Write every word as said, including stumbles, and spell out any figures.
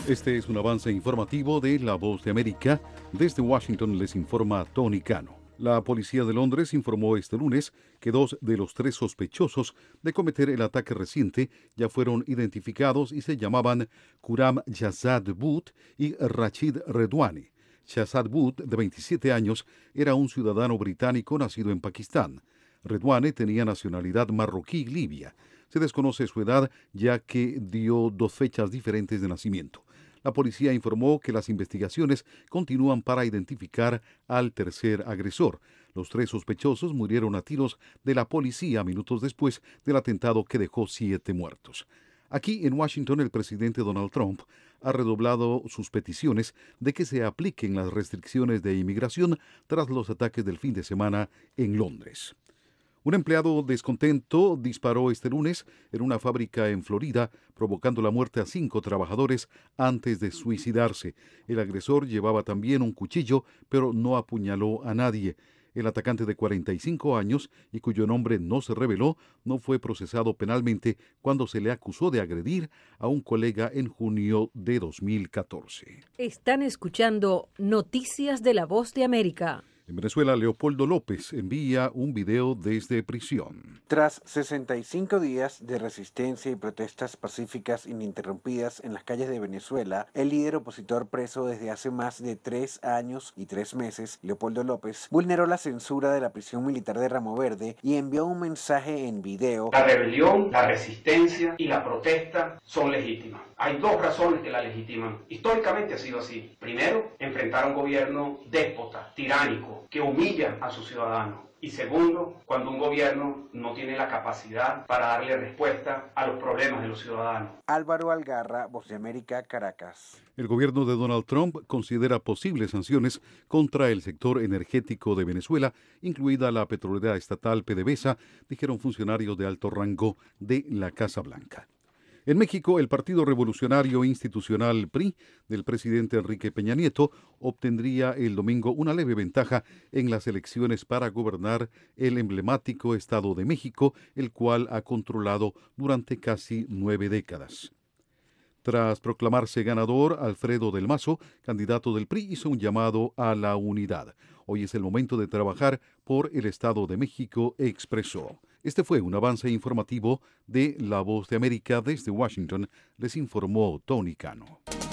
Este es un avance informativo de La Voz de América. Desde Washington les informa Tony Cano. La policía de Londres informó este lunes que dos de los tres sospechosos de cometer el ataque reciente ya fueron identificados y se llamaban Khurram Shahzad Butt y Rashid Redouane. Shahzad Butt, de veintisiete años, era un ciudadano británico nacido en Pakistán. Redouane tenía nacionalidad marroquí y libia. Se desconoce su edad ya que dio dos fechas diferentes de nacimiento. La policía informó que las investigaciones continúan para identificar al tercer agresor. Los tres sospechosos murieron a tiros de la policía minutos después del atentado que dejó siete muertos. Aquí en Washington, el presidente Donald Trump ha redoblado sus peticiones de que se apliquen las restricciones de inmigración tras los ataques del fin de semana en Londres. Un empleado descontento disparó este lunes en una fábrica en Florida, provocando la muerte a cinco trabajadores antes de suicidarse. El agresor llevaba también un cuchillo, pero no apuñaló a nadie. El atacante de cuarenta y cinco años, y cuyo nombre no se reveló, no fue procesado penalmente cuando se le acusó de agredir a un colega en junio de dos mil catorce. Están escuchando Noticias de La Voz de América. En Venezuela, Leopoldo López envía un video desde prisión. Tras sesenta y cinco días de resistencia y protestas pacíficas ininterrumpidas en las calles de Venezuela, el líder opositor preso desde hace más de tres años y tres meses, Leopoldo López, vulneró la censura de la prisión militar de Ramo Verde y envió un mensaje en video. La rebelión, la resistencia y la protesta son legítimas. Hay dos razones que la legitiman. Históricamente ha sido así. Primero, enfrentar a un gobierno déspota, tiránico, que humilla a sus ciudadanos. Y segundo, cuando un gobierno no tiene la capacidad para darle respuesta a los problemas de los ciudadanos. Álvaro Algarra, Voz de América, Caracas. El gobierno de Donald Trump considera posibles sanciones contra el sector energético de Venezuela, incluida la petrolera estatal PDVSA, dijeron funcionarios de alto rango de la Casa Blanca. En México, el Partido Revolucionario Institucional P R I del presidente Enrique Peña Nieto obtendría el domingo una leve ventaja en las elecciones para gobernar el emblemático Estado de México, el cual ha controlado durante casi nueve décadas. Tras proclamarse ganador, Alfredo del Mazo, candidato del P R I, hizo un llamado a la unidad. Hoy es el momento de trabajar por el Estado de México, expresó. Este fue un avance informativo de La Voz de América. Desde Washington les informó Tony Cano.